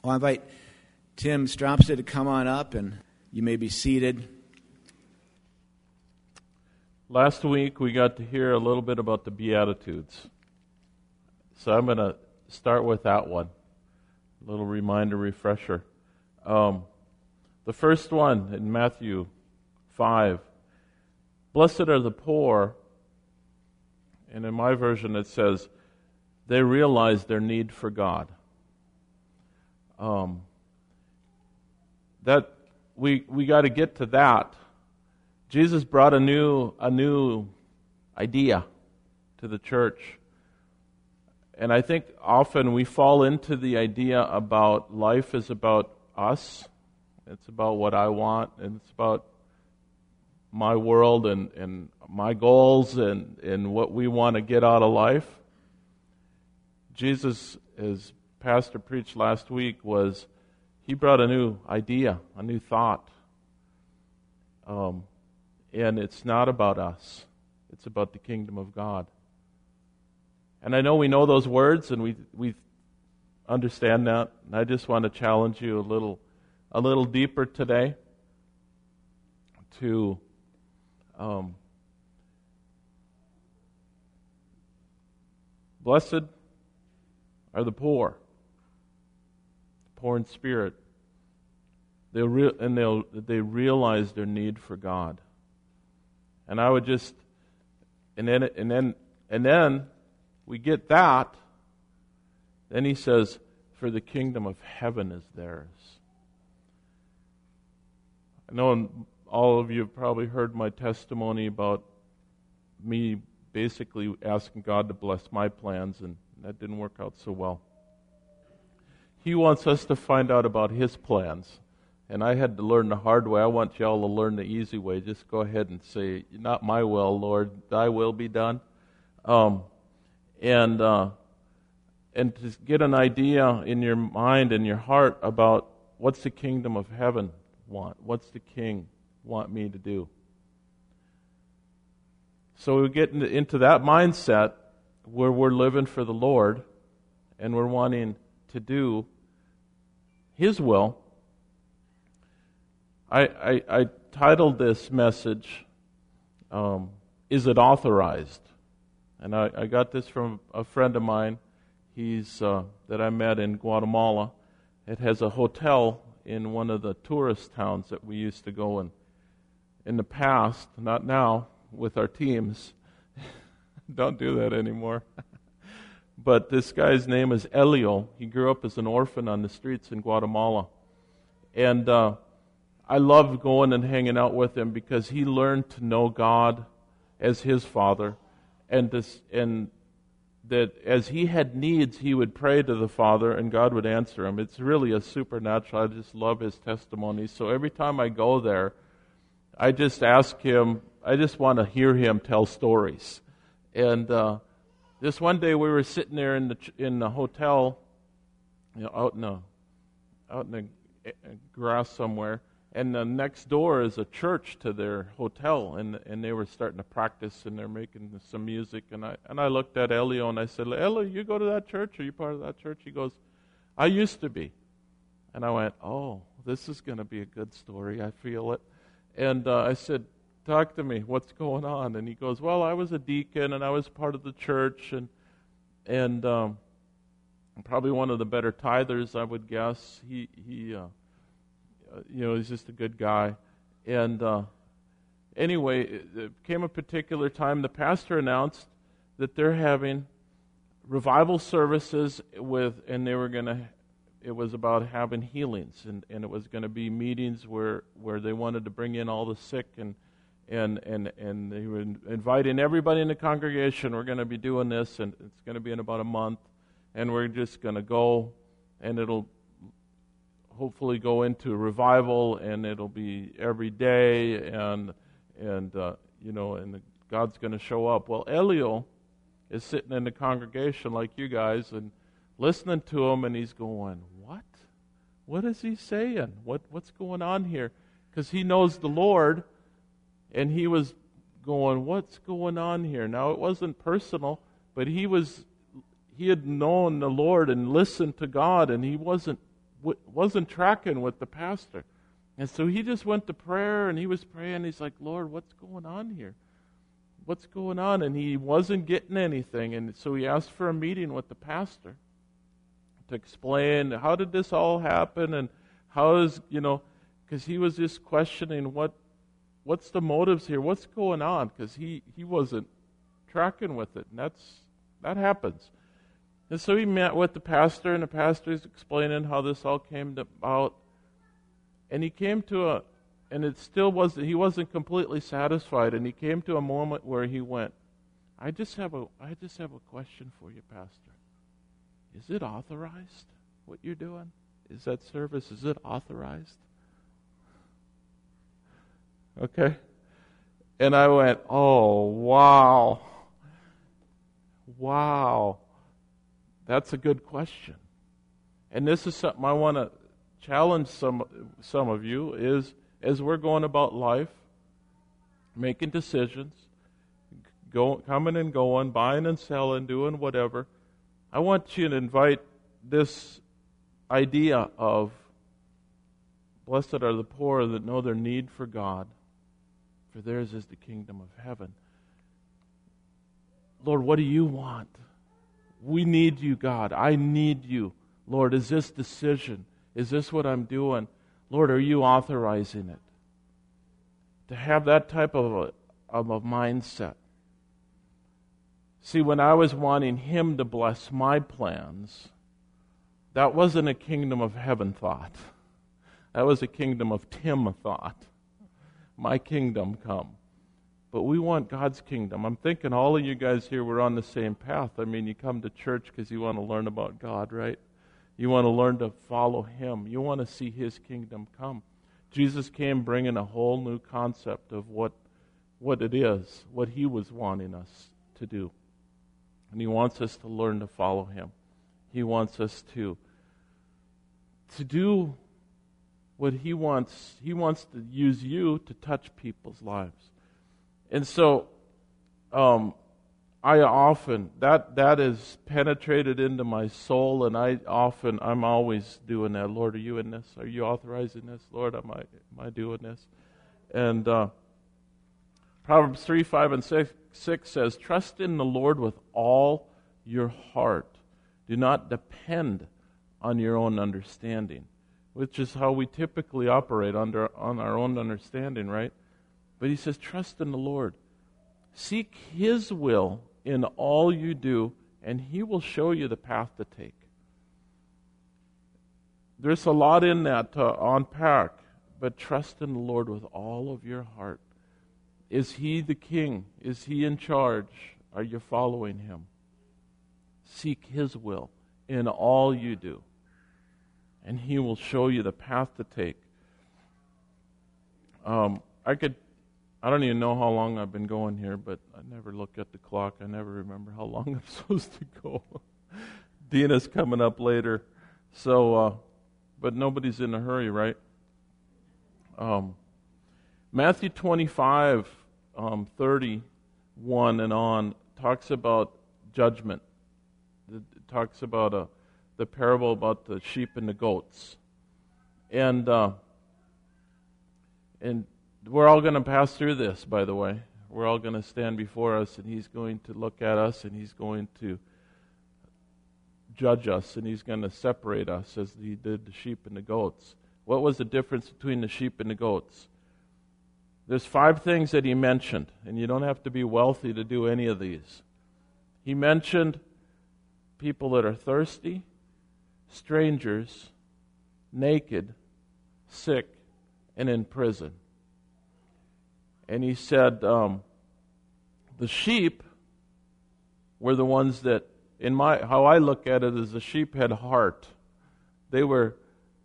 Well, I invite Tim Stropstead to come on up, and you may be seated. Last week we got to hear a little bit about the Beatitudes. So I'm going to start with that one. A little reminder, refresher. The first one in Matthew 5. Blessed are the poor, and in my version it says, they realize their need for God. That we got to get to that. Jesus brought a new idea to the church. And I think often we fall into the idea about life is about us. It's about what I want, and it's about my world and my goals and what we want to get out of life. Jesus, as Pastor preached last week, he brought a new idea, a new thought. And it's not about us. It's about the kingdom of God. And I know we know those words, and we understand that. And I just want to challenge you a little deeper today to blessed are the poor in spirit. They realize their need for God. And I would just, and then we get that. Then he says, "For the kingdom of heaven is theirs." I know all of you have probably heard my testimony about me basically asking God to bless my plans, and that didn't work out so well. He wants us to find out about His plans. And I had to learn the hard way. I want y'all to learn the easy way. Just go ahead and say, "Not my will, Lord, Thy will be done." And to get an idea in your mind and your heart about what's the kingdom of heaven want? What's the King want me to do? So we get into that mindset where we're living for the Lord and we're wanting to do His will. I titled this message, "Is It Authorized?" And I got this from a friend of mine. He's that I met in Guatemala. It has a hotel in one of the tourist towns that we used to go in the past, not now, with our teams. Don't do that anymore. But this guy's name is Elio. He grew up as an orphan on the streets in Guatemala. And I loved going and hanging out with him because he learned to know God as his Father, and that as he had needs, he would pray to the Father, and God would answer him. It's really a supernatural. I just love his testimony. So every time I go there, I just ask him. I just want to hear him tell stories. And this one day, we were sitting there in the hotel, out in the grass somewhere. And next door is a church to their hotel, and they were starting to practice, and they're making some music. And I looked at Elio, and I said, "Elio, you go to that church? Are you part of that church?" He goes, "I used to be." And I went, "Oh, this is going to be a good story. I feel it." And I said, "Talk to me. What's going on?" And he goes, "Well, I was a deacon, and I was part of the church, and probably one of the better tithers, I would guess. He's just a good guy." And anyway, it came a particular time, the pastor announced that they're having revival services it was about having healings, and it was going to be meetings where they wanted to bring in all the sick, and they were inviting everybody in the congregation. "We're going to be doing this, and it's going to be in about a month, and we're just going to go, and it'll hopefully go into a revival, and it'll be every day, and God's going to show up." Well, Elio is sitting in the congregation like you guys and listening to him, and he's going, "What? What is he saying? What's going on here?" Because he knows the Lord, and he was going, "What's going on here?" Now, it wasn't personal, but he had known the Lord and listened to God, and he wasn't wasn't tracking with the pastor. And so he just went to prayer, and he was praying. He's like, Lord, what's going on here? What's going on? And he wasn't getting anything. And so he asked for a meeting with the pastor to explain, how did this all happen? And how is, because he was just questioning what's the motives here? What's going on? Because he wasn't tracking with it. And that happens. And so he met with the pastor, and the pastor is explaining how this all came about. And he came to and it still wasn't, he wasn't completely satisfied, and he came to a moment where he went, I just have a question for you, Pastor. Is it authorized, what you're doing? Is that service, is it authorized? Okay. And I went, oh, wow. Wow. That's a good question. And this is something I want to challenge some of you is, as we're going about life, making decisions, coming and going, buying and selling, doing whatever, I want you to invite this idea of blessed are the poor that know their need for God, for theirs is the kingdom of heaven. Lord, what do you want? We need you, God. I need you. Lord, is this decision? Is this what I'm doing? Lord, are you authorizing it? To have that type of a mindset. See, when I was wanting Him to bless my plans, that wasn't a kingdom of heaven thought. That was a kingdom of Tim thought. My kingdom come. But we want God's kingdom. I'm thinking all of you guys here were on the same path. I mean, you come to church because you want to learn about God, right? You want to learn to follow Him. You want to see His kingdom come. Jesus came bringing a whole new concept of what it is, what He was wanting us to do. And He wants us to learn to follow Him. He wants us to do what He wants. He wants to use you to touch people's lives. And so, I often, that is penetrated into my soul, and I'm always doing that. Lord, are you in this? Are you authorizing this? Lord, am I doing this? And Proverbs 3, 5, and 6 says, trust in the Lord with all your heart. Do not depend on your own understanding, which is how we typically operate on our own understanding, right? But he says, trust in the Lord. Seek His will in all you do, and He will show you the path to take. There's a lot in that to unpack, but trust in the Lord with all of your heart. Is He the King? Is He in charge? Are you following Him? Seek His will in all you do, and He will show you the path to take. I don't even know how long I've been going here, but I never look at the clock. I never remember how long I'm supposed to go. Dina's coming up later, so but nobody's in a hurry, right? Matthew 25, 31 and on talks about judgment. It talks about the parable about the sheep and the goats, and we're all going to pass through this, by the way. We're all going to stand before us, and He's going to look at us, and He's going to judge us, and He's going to separate us as He did the sheep and the goats. What was the difference between the sheep and the goats? There's 5 things that He mentioned, and you don't have to be wealthy to do any of these. He mentioned people that are thirsty, strangers, naked, sick, and in prison. And He said the sheep were the ones that, how I look at it, is the sheep had heart. They were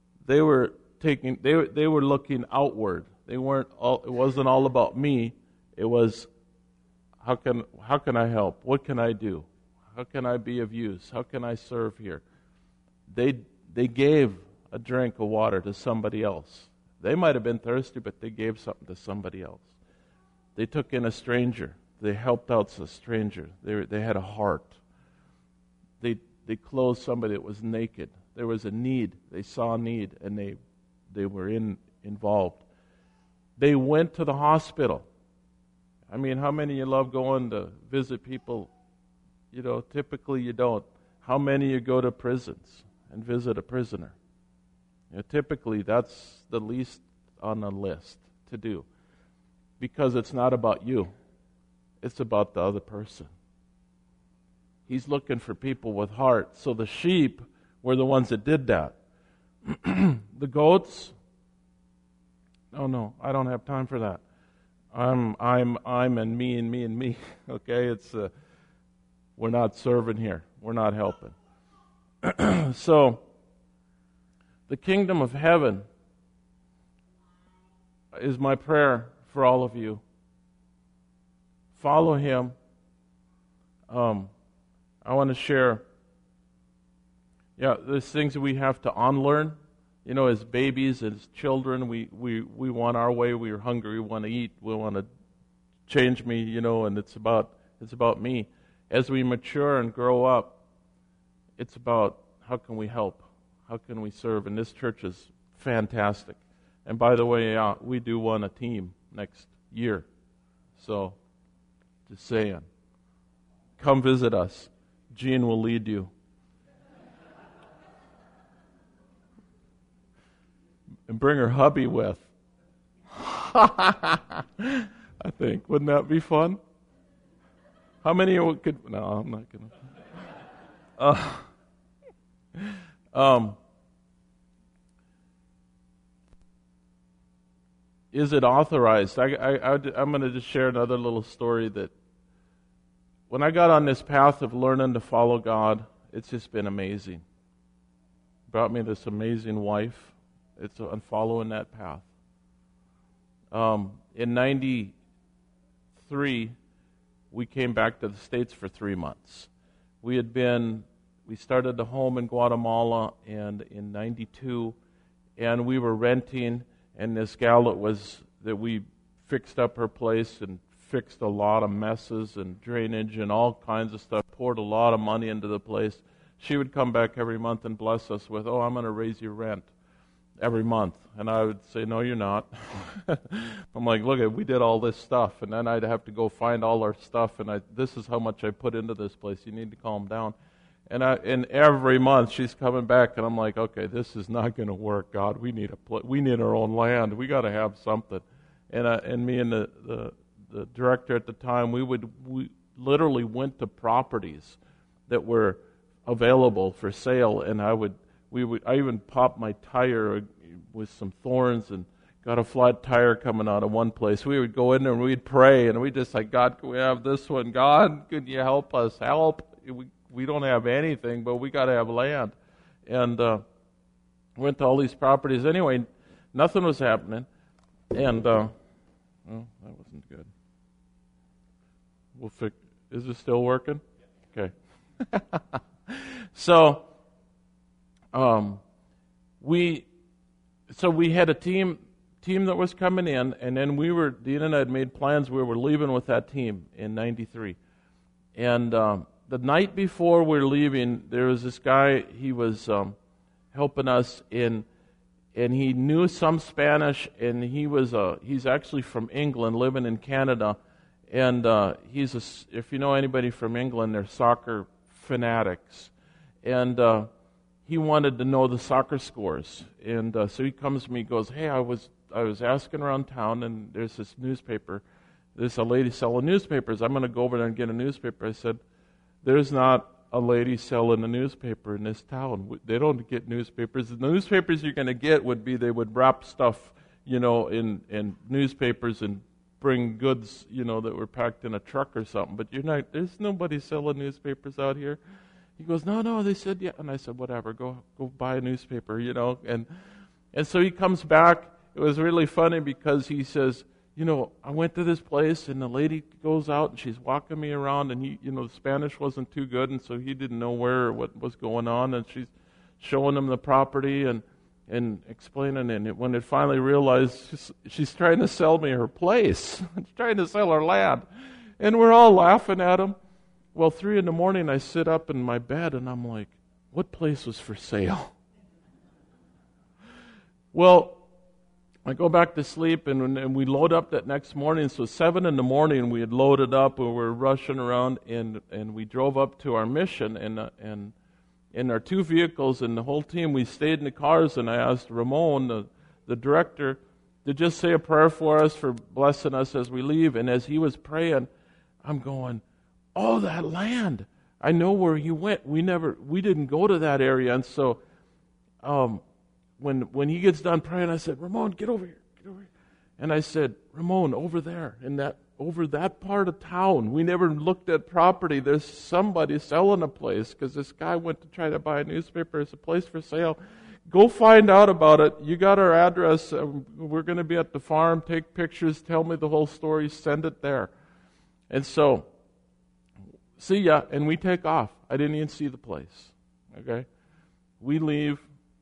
looking outward. It wasn't all about me. It was how can I help? What can I do? How can I be of use? How can I serve here? They gave a drink of water to somebody else. They might have been thirsty, but they gave something to somebody else. They took in a stranger. They helped out a stranger. They had a heart. They clothed somebody that was naked. There was a need. They saw a need, and they were involved. They went to the hospital. I mean, how many of you love going to visit people? You know, typically you don't. How many of you go to prisons and visit a prisoner? You know, typically that's the least on the list to do, because it's not about you. It's about the other person. He's looking for people with heart. So the sheep were the ones that did that. The goats, oh no, I don't have time for that. I'm and me and me and me. Okay, it's we're not serving here. We're not helping. So the kingdom of heaven is my prayer for all of you. Follow him. I want to share. Yeah, there's things that we have to unlearn. You know, as babies, as children, we want our way. We're hungry. We want to eat. We want to change me. You know, and it's about me. As we mature and grow up, it's about how can we help, how can we serve. And this church is fantastic. And by the way, we do want a team next year. So, just saying, come visit us. Jean will lead you. And bring her hubby with. I think. Wouldn't that be fun? How many of you could... No, I'm not going to... Is it authorized? I'm going to just share another little story that when I got on this path of learning to follow God, it's just been amazing. Brought me this amazing wife. I'm following that path. In 93, we came back to the States for 3 months. We started a home in Guatemala and in 92, and we were renting, and this gal that we fixed up her place and fixed a lot of messes and drainage and all kinds of stuff, poured a lot of money into the place. She would come back every month and bless us with, I'm going to raise your rent every month. And I would say, no, you're not. I'm like, look, we did all this stuff. And then I'd have to go find all our stuff. And this is how much I put into this place. You need to calm down. And every month she's coming back. And I'm like, okay, this is not going to work, God. We need our own land. We got to have something. And me and the director at the time, we literally went to properties that were available for sale. And I even popped my tire with some thorns and got a flat tire coming out of one place. We would go in there and we'd pray, and we'd just like, God, can we have this one? God, can you help us? Help. We don't have anything, but we got to have land. And went to all these properties. Anyway, nothing was happening. And, that wasn't good. Is it still working? Okay. So we had a team that was coming in, and then Dean and I had made plans. We were leaving with that team in 93. And the night before we were leaving, there was this guy, he was helping us and he knew some Spanish, and he's actually from England, living in Canada. And if you know anybody from England, they're soccer fanatics. And he wanted to know the soccer scores. And so he comes to me, goes, hey, I was asking around town, and there's this newspaper. There's a lady selling newspapers. I'm going to go over there and get a newspaper. I said, there's not a lady selling a newspaper in this town. They don't get newspapers. The newspapers you're going to get they would wrap stuff, in newspapers and bring goods, that were packed in a truck or something. But there's nobody selling newspapers out here. He goes, no, they said, yeah. And I said, whatever, go buy a newspaper, And so he comes back. It was really funny because he says, I went to this place, and the lady goes out, and she's walking me around, and the Spanish wasn't too good, and so he didn't know what was going on, and she's showing him the property and explaining, and when it finally realized she's trying to sell me her place. She's trying to sell her land. And we're all laughing at him. Well, 3 a.m, I sit up in my bed, and I'm like, what place was for sale? Well, I go back to sleep, and we load up that next morning. So 7 a.m, we had loaded up, and we were rushing around, and we drove up to our mission, and in our 2 vehicles, and the whole team, we stayed in the cars, and I asked Ramon, the director, to just say a prayer for us, for blessing us as we leave. And as he was praying, I'm going, oh, that land. I know where he went. We didn't go to that area. And so when he gets done praying, I said, Ramon, get over here. And I said, Ramon, over there, over that part of town, we never looked at property. There's somebody selling a place because this guy went to try to buy a newspaper. There's a place for sale. Go find out about it. You got our address. We're going to be at the farm. Take pictures. Tell me the whole story. Send it there. And so, see ya. And we take off. I didn't even see the place. Okay? We leave.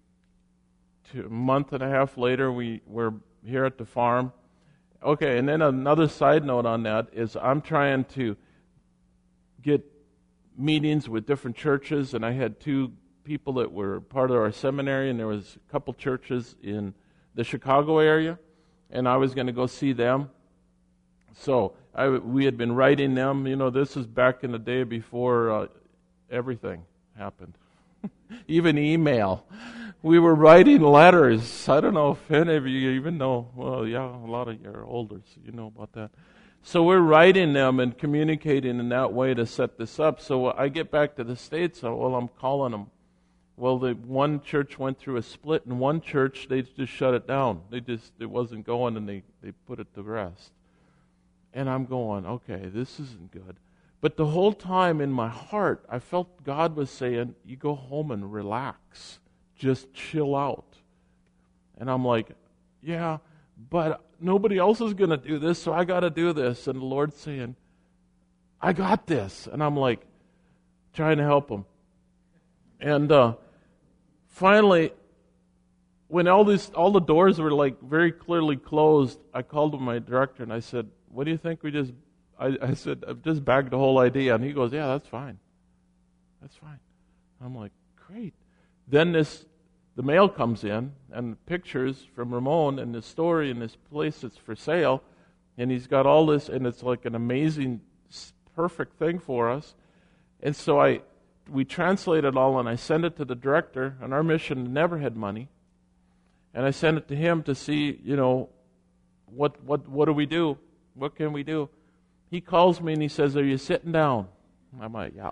A month and a half later, we're here at the farm. Okay, and then another side note on that is I'm trying to get meetings with different churches, and I had 2 people that were part of our seminary, and there was a couple churches in the Chicago area, and I was going to go see them. So we had been writing them. This is back in the day before everything happened. Even email. We were writing letters. I don't know if any of you even know. Well, yeah, a lot of you are older, so you know about that. So we're writing them and communicating in that way to set this up. So I get back to the States, I'm calling them. Well, the one church went through a split, and one church, they just shut it down. It wasn't going, and they put it to rest. And I'm going, okay, this isn't good. But the whole time in my heart, I felt God was saying, you go home and relax. Just chill out. And I'm like, yeah, but nobody else is going to do this, so I got to do this. And the Lord's saying, I got this. And I'm like, trying to help him. And finally, when all the doors were like very clearly closed, I called my director and I said, what do you think we just... I said, I've just bagged the whole idea. And he goes, yeah, that's fine. That's fine. I'm like, great. Then the mail comes in, and pictures from Ramon and the story and this place that's for sale. And he's got all this, and it's like an amazing, perfect thing for us. And so we translate it all, and I send it to the director, and our mission never had money. And I send it to him to see, what do we do? What can we do? He calls me and he says, are you sitting down? I'm like, yeah.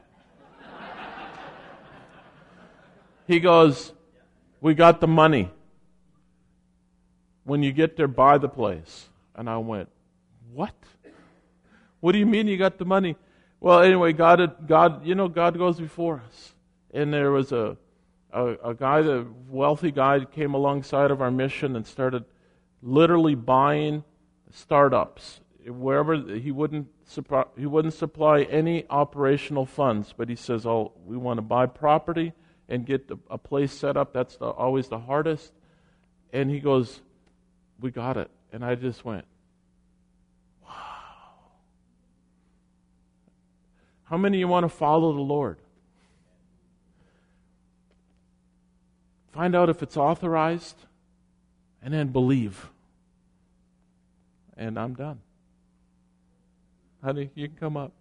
He goes, we got the money. When you get there, buy the place. And I went, what? What do you mean you got the money? Well, anyway, God goes before us. And there was a guy, the wealthy guy, came alongside of our mission and started literally buying startups. Wherever he wouldn't supply any operational funds, but he says, "Oh, we want to buy property and get a place set up. That's always the hardest." And he goes, "We got it." And I just went, "Wow!" How many of you want to follow the Lord? Find out if it's authorized, and then believe. And I'm done. Honey, you can come up.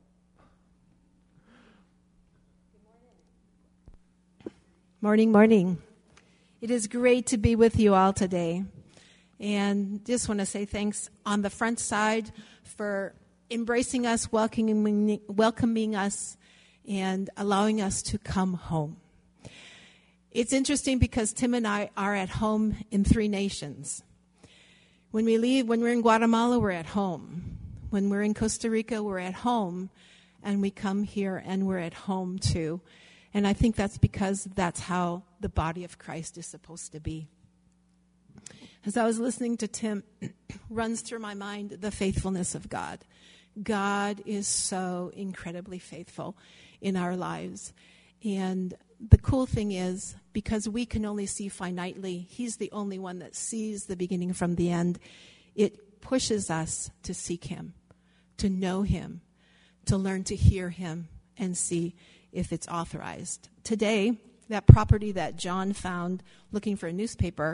Morning. It is great to be with you all today. And just want to say thanks on the front side for embracing us, welcoming us, and allowing us to come home. It's interesting because Tim and I are at home in 3 nations. When we're in Guatemala, we're at home. When we're in Costa Rica, we're at home. And we come here and we're at home too. And I think that's because that's how the body of Christ is supposed to be. As I was listening to Tim, runs through my mind the faithfulness of God. God is so incredibly faithful in our lives. And the cool thing is, because we can only see finitely, He's the only one that sees the beginning from the end. It pushes us to seek Him, to know Him, to learn to hear Him and see if it's authorized. Today, that property that John found looking for a newspaper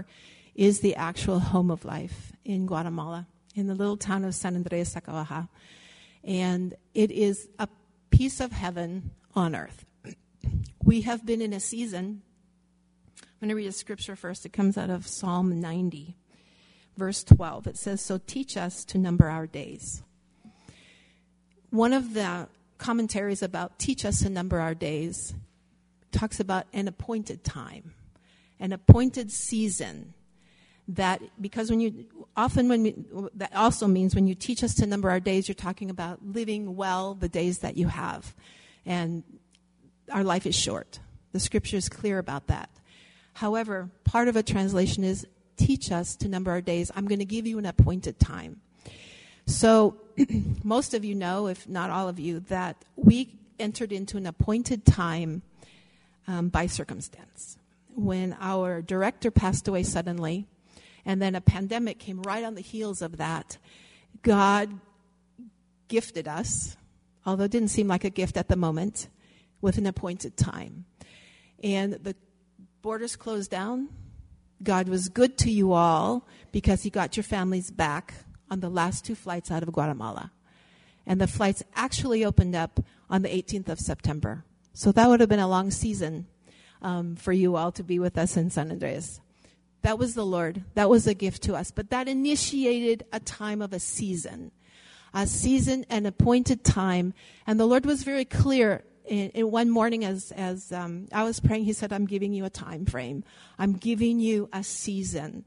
is the actual home of life in Guatemala, in the little town of San Andres Zacabaja. And it is a piece of heaven on earth. We have been in a season. I'm going to read a scripture first. It comes out of Psalm 90, verse 12. It says, "So teach us to number our days." One of the commentaries about teach us to number our days talks about an appointed time, an appointed season. That because that also means when you teach us to number our days, you're talking about living well the days that you have. And our life is short. The scripture is clear about that. However, part of a translation is teach us to number our days. I'm going to give you an appointed time. So most of you know, if not all of you, that we entered into an appointed time by circumstance. When our director passed away suddenly, and then a pandemic came right on the heels of that, God gifted us, although it didn't seem like a gift at the moment, with an appointed time. And the borders closed down. God was good to you all because he got your families back on the last 2 flights out of Guatemala. And the flights actually opened up on the 18th of September. So that would have been a long season for you all to be with us in San Andres. That was the Lord. That was a gift to us. But that initiated a time of a season, an appointed time. And the Lord was very clear in one morning as I was praying. He said, "I'm giving you a time frame. I'm giving you a season.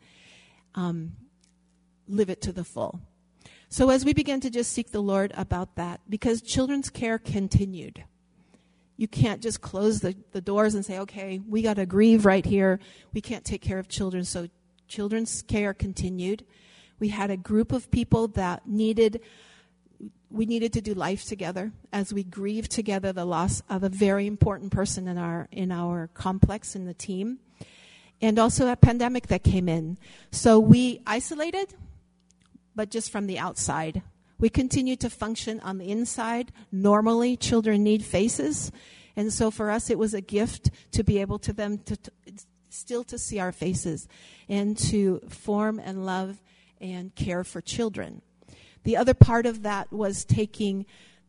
Live it to the full." So as we began to just seek the Lord about that, because children's care continued. You can't just close the doors and say, okay, we got to grieve right here. We can't take care of children. So children's care continued. We had a group of people that we needed to do life together as we grieved together the loss of a very important person in our complex, in the team. And also a pandemic that came in. So we isolated, but just from the outside. We continue to function on the inside. Normally, children need faces. And so for us, it was a gift to be able to still to see our faces and to form and love and care for children. The other part of that was taking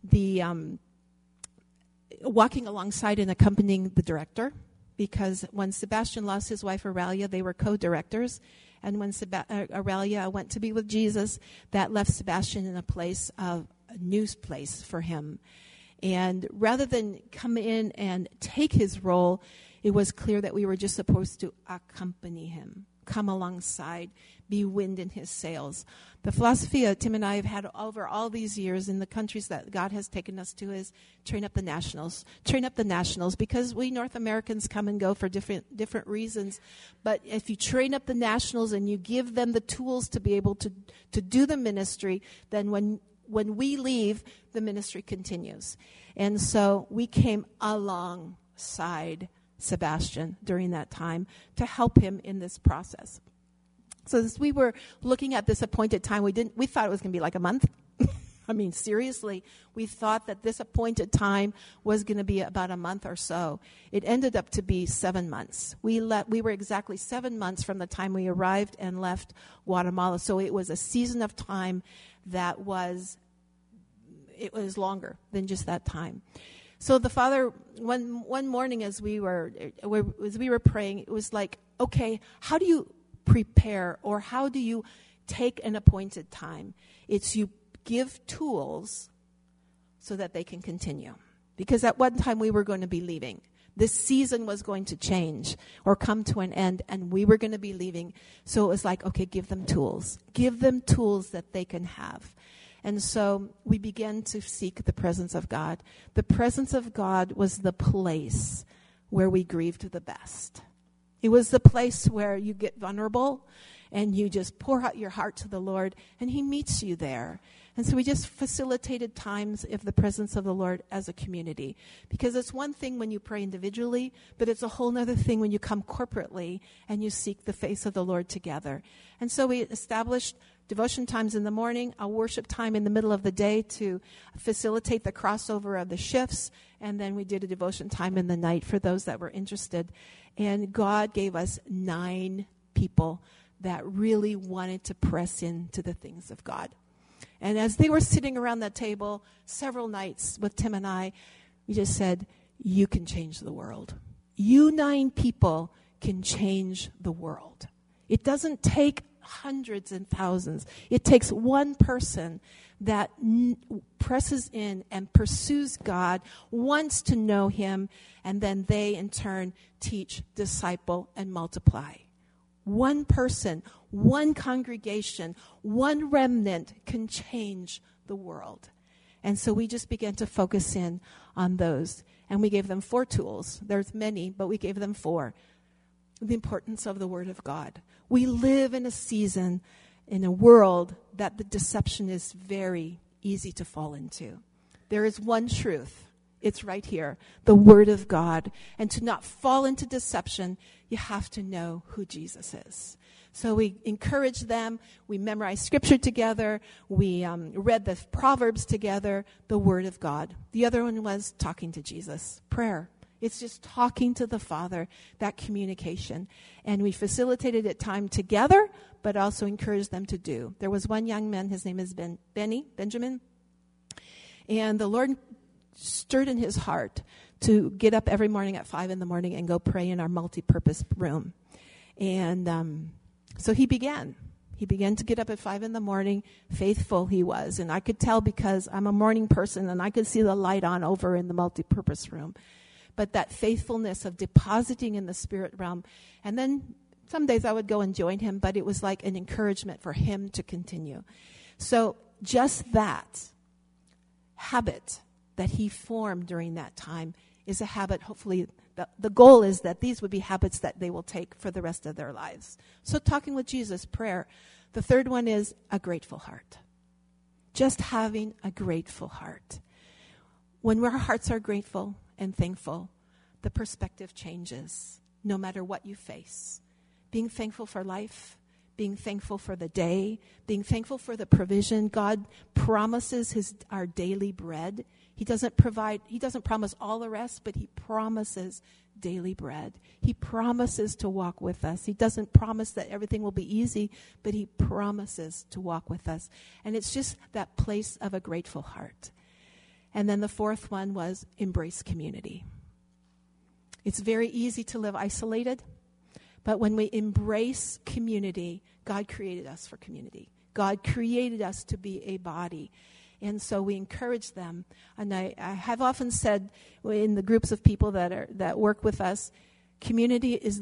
walking alongside and accompanying the director, because when Sebastian lost his wife, Aurelia, they were co-directors. And when Aurelia went to be with Jesus, that left Sebastian in a new place for him. And rather than come in and take his role, it was clear that we were just supposed to accompany him, come alongside, be wind in his sails. The philosophy Tim and I have had over all these years in the countries that God has taken us to is train up the nationals. Train up the nationals, because we North Americans come and go for different reasons. But if you train up the nationals and you give them the tools to be able to do the ministry, then when we leave, the ministry continues. And so we came alongside Sebastian during that time to help him in this process. So as we were looking at this appointed time, we thought it was going to be like a month. I mean, seriously, we thought that this appointed time was going to be about a month or so. It ended up to be 7 months. We were exactly 7 months from the time we arrived and left Guatemala. So it was a season of time that was longer than just that time. So the Father, one morning as we were praying, it was like, okay, how do you prepare, or how do you take an appointed time? It's you give tools so that they can continue. Because at one time we were going to be leaving. This season was going to change or come to an end, and we were going to be leaving. So it was like, okay, give them tools. Give them tools that they can have. And so we began to seek the presence of God. The presence of God was the place where we grieved the best. It was the place where you get vulnerable and you just pour out your heart to the Lord, and he meets you there. And so we just facilitated times of the presence of the Lord as a community. Because it's one thing when you pray individually, but it's a whole other thing when you come corporately and you seek the face of the Lord together. And so we established devotion times in the morning, a worship time in the middle of the day to facilitate the crossover of the shifts, and then we did a devotion time in the night for those that were interested. And God gave us 9 people that really wanted to press into the things of God. And as they were sitting around that table several nights with Tim and I, we just said, you can change the world. You 9 people can change the world. It doesn't take hundreds and thousands. It takes one person that presses in and pursues God, wants to know him, and then they in turn teach, disciple, and multiply. One person, one congregation, one remnant can change the world. And so we just began to focus in on those. And we gave them 4 tools. There's many, but we gave them 4. The importance of the Word of God. We live in a season, in a world that the deception is very easy to fall into. There is one truth. It's right here, the Word of God. And to not fall into deception, you have to know who Jesus is. So we encouraged them. We memorized Scripture together. We read the Proverbs together, the Word of God. The other one was talking to Jesus, prayer. It's just talking to the Father, that communication. And we facilitated it time together, but also encouraged them to do. There was one young man, his name is Benjamin. And the Lord stirred in his heart to get up every morning at 5 a.m. and go pray in our multi-purpose room. And so he began. He began to get up at 5 a.m. Faithful he was. And I could tell because I'm a morning person and I could see the light on over in the multi-purpose room. But that faithfulness of depositing in the spirit realm. And then some days I would go and join him, but it was like an encouragement for him to continue. So just that habit that he formed during that time is a habit, hopefully, the goal is that these would be habits that they will take for the rest of their lives. So talking with Jesus, prayer. The third one is a grateful heart. Just having a grateful heart. When our hearts are grateful and thankful, the perspective changes no matter what you face. Being thankful for life, being thankful for the day, being thankful for the provision. God promises our daily bread. He doesn't promise all the rest, but he promises daily bread. He promises to walk with us. He doesn't promise that everything will be easy, but he promises to walk with us. And it's just that place of a grateful heart. And then the fourth one was embrace community. It's very easy to live isolated, but when we embrace community, God created us for community. God created us to be a body. And so we encourage them. And I have often said in the groups of people that work with us, community is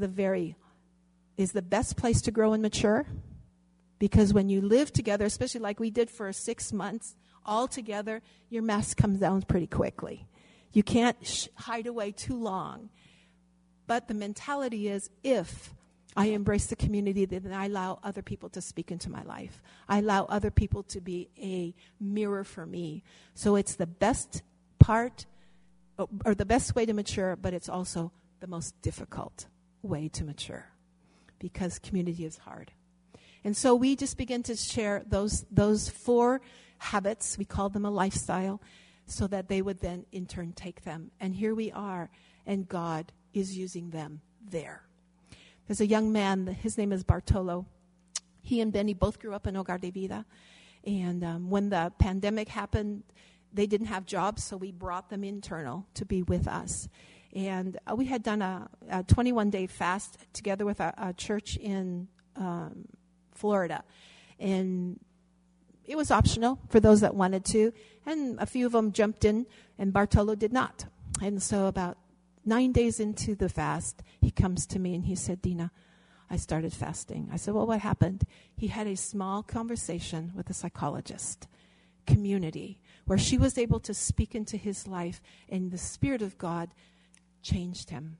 the best place to grow and mature. Because when you live together, especially like we did for 6 months, all together, your mask comes down pretty quickly. You can't hide away too long. But the mentality is, if I embrace the community, then I allow other people to speak into my life. I allow other people to be a mirror for me. So it's the best part, or the best way to mature, but it's also the most difficult way to mature, because community is hard. And so we just begin to share those 4 habits. We call them a lifestyle, so that they would then in turn take them. And here we are, and God is using them there. There's a young man, his name is Bartolo. He and Benny both grew up in Hogar de Vida. And when the pandemic happened, they didn't have jobs, so we brought them internal to be with us. And we had done a 21-day fast together with a church in Florida. And it was optional for those that wanted to. And a few of them jumped in, and Bartolo did not. And so about 9 days into the fast, he comes to me and he said, Dina, I started fasting. I said, well, what happened? He had a small conversation with a psychologist, community, where she was able to speak into his life, and the Spirit of God changed him.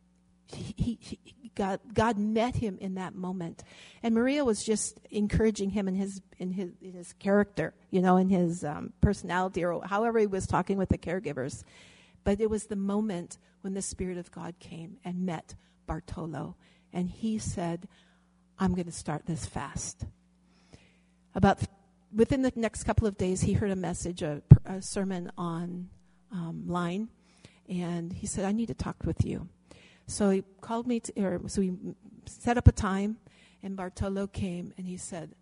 God met him in that moment. And Maria was just encouraging him in his character, in his personality, or however he was talking with the caregivers. But it was the moment when the Spirit of God came and met Bartolo. And he said, I'm going to start this fast. Within the next couple of days, he heard a message, a sermon online. And he said, I need to talk with you. So he called me, so we set up a time. And Bartolo came and he said,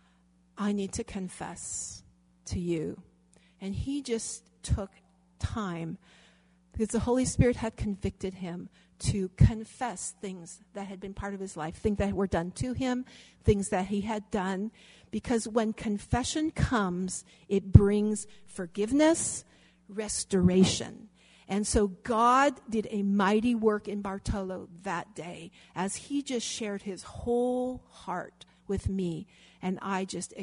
I need to confess to you. And he just took time, because the Holy Spirit had convicted him to confess things that had been part of his life, things that were done to him, things that he had done. Because when confession comes, it brings forgiveness, restoration. And so God did a mighty work in Bartolo that day as he just shared his whole heart with me. And I just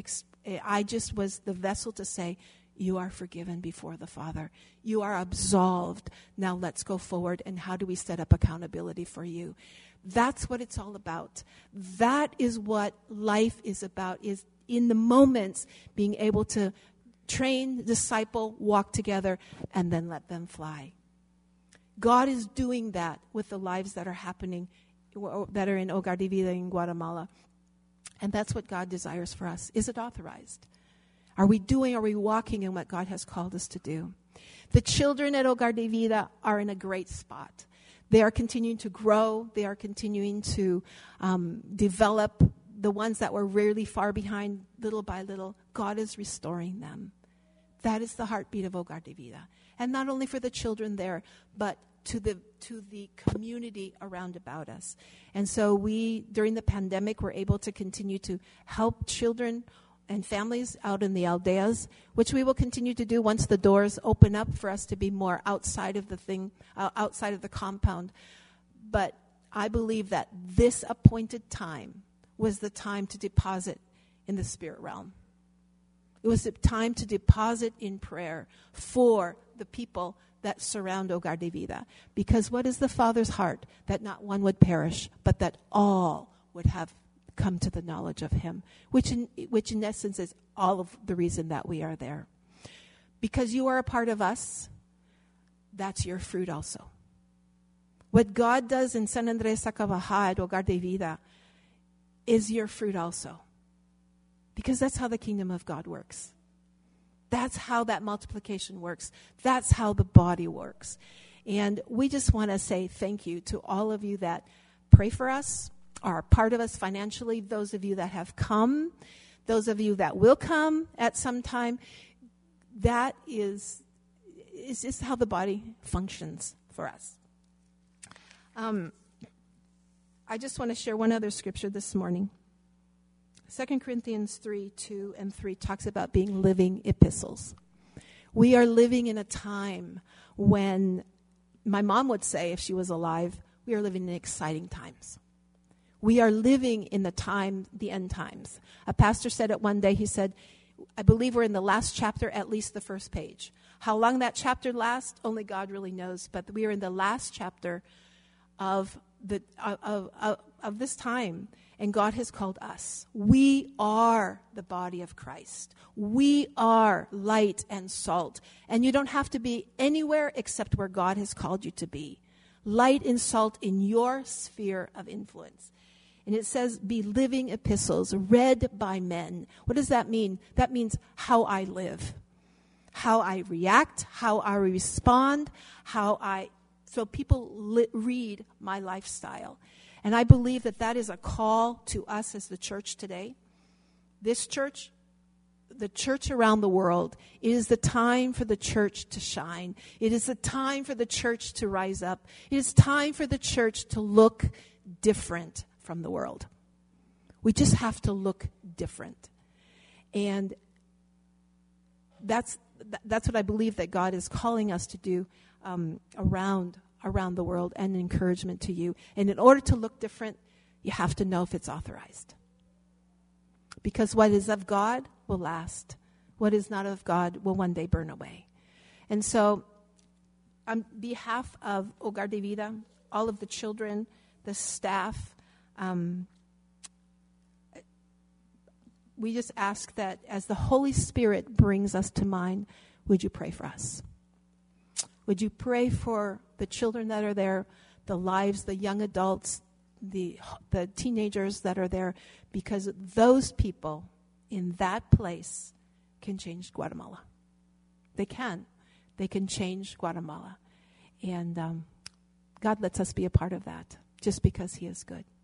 was the vessel to say, you are forgiven before the Father. You are absolved. Now let's go forward. And how do we set up accountability for you? That's what it's all about. That is what life is about, is in the moments being able to train, disciple, walk together, and then let them fly. God is doing that with the lives that are happening, that are in Hogar de Vida in Guatemala. And that's what God desires for us. Is it authorized? Are we walking in what God has called us to do? The children at Hogar de Vida are in a great spot. They are continuing to grow. They are continuing to develop. The ones that were really far behind, little by little, God is restoring them. That is the heartbeat of Hogar de Vida. And not only for the children there, but to the community around about us. And so we, during the pandemic, were able to continue to help children and families out in the aldeas, which we will continue to do once the doors open up for us to be more outside of the compound. But I believe that this appointed time was the time to deposit in the spirit realm. It was the time to deposit in prayer for the people that surround Hogar de Vida. Because what is the Father's heart? That not one would perish, but that all would have come to the knowledge of Him, which in essence is all of the reason that we are there. Because you are a part of us, that's your fruit also. What God does in San Andres Sacabaja at Hogar de Vida is your fruit also. Because that's how the kingdom of God works. That's how that multiplication works. That's how the body works. And we just want to say thank you to all of you that pray for us, are part of us financially, those of you that have come, those of you that will come at some time. That is just how the body functions for us. I just want to share one other scripture this morning. 2 Corinthians 3:2 and 3 talks about being living epistles. We are living in a time when, my mom would say if she was alive, we are living in exciting times. We are living in the end times. A pastor said it one day. He said, I believe we're in the last chapter, at least the first page. How long that chapter lasts, only God really knows. But we are in the last chapter of this time, and God has called us. We are the body of Christ. We are light and salt. And you don't have to be anywhere except where God has called you to be. Light and salt in your sphere of influence. And it says, be living epistles, read by men. What does that mean? That means how I live, how I react, how I respond, so people read my lifestyle. And I believe that is a call to us as the church today. This church, the church around the world, it is the time for the church to shine. It is the time for the church to rise up. It is time for the church to look different from the world. We just have to look different. And that's what I believe that God is calling us to do around the world, and encouragement to you. And in order to look different, you have to know if it's authorized. Because what is of God will last. What is not of God will one day burn away. And so, on behalf of Hogar de Vida, all of the children, the staff, we just ask that as the Holy Spirit brings us to mind, would you pray for us? Would you pray for the children that are there, the lives, the young adults, the teenagers that are there? Because those people in that place can change Guatemala. They can. They can change Guatemala. And God lets us be a part of that just because He is good.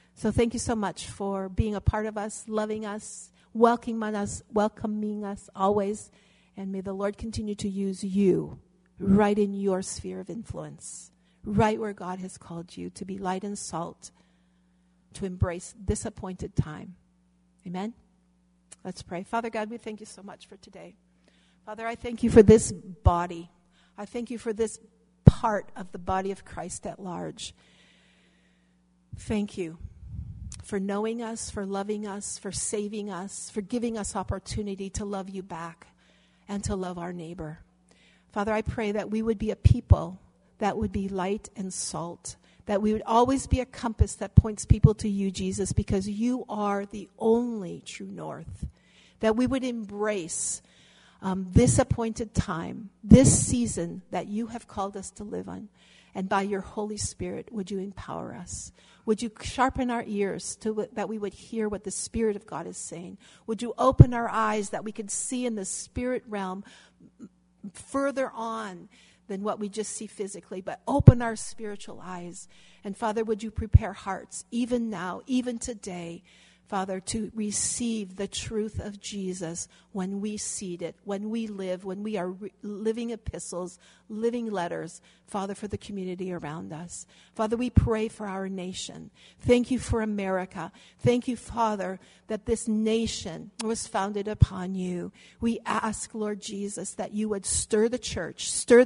So thank you so much for being a part of us, loving us, welcoming us always. And may the Lord continue to use you right in your sphere of influence, right where God has called you to be light and salt, to embrace this appointed time. Amen? Let's pray. Father God, we thank you so much for today. Father, I thank you for this body. I thank you for this part of the body of Christ at large. Thank you for knowing us, for loving us, for saving us, for giving us opportunity to love you back and to love our neighbor. Father, I pray that we would be a people that would be light and salt, that we would always be a compass that points people to you, Jesus, because you are the only true north, that we would embrace this appointed time, this season that you have called us to live on. And by your Holy Spirit, would you empower us? Would you sharpen our ears that we would hear what the Spirit of God is saying? Would you open our eyes that we could see in the spirit realm further on than what we just see physically, but open our spiritual eyes. And Father, would you prepare hearts, even now, even today, Father, to receive the truth of Jesus when we seed it, when we live, when we are living epistles, living letters, Father, for the community around us. Father, we pray for our nation. Thank you for America. Thank you, Father, that this nation was founded upon you. We ask, Lord Jesus, that you would stir the church,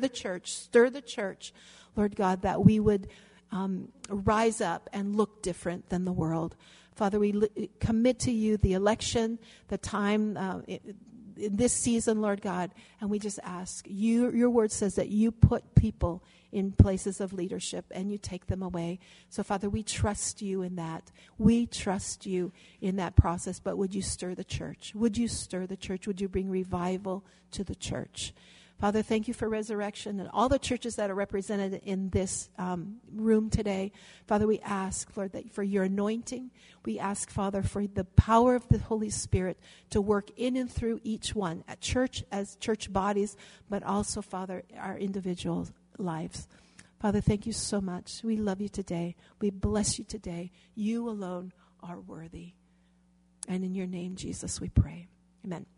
Lord God, that we would rise up and look different than the world. Father, we commit to you the election, the time in this season, Lord God, and we just ask, your word says that you put people in places of leadership and you take them away. So, Father, we trust you in that. We trust you in that process, but would you stir the church? Would you stir the church? Would you bring revival to the church? Father, thank you for Resurrection and all the churches that are represented in this room today. Father, we ask, Lord, that for your anointing. We ask, Father, for the power of the Holy Spirit to work in and through each one at church, as church bodies, but also, Father, our individual lives. Father, thank you so much. We love you today. We bless you today. You alone are worthy. And in your name, Jesus, we pray. Amen.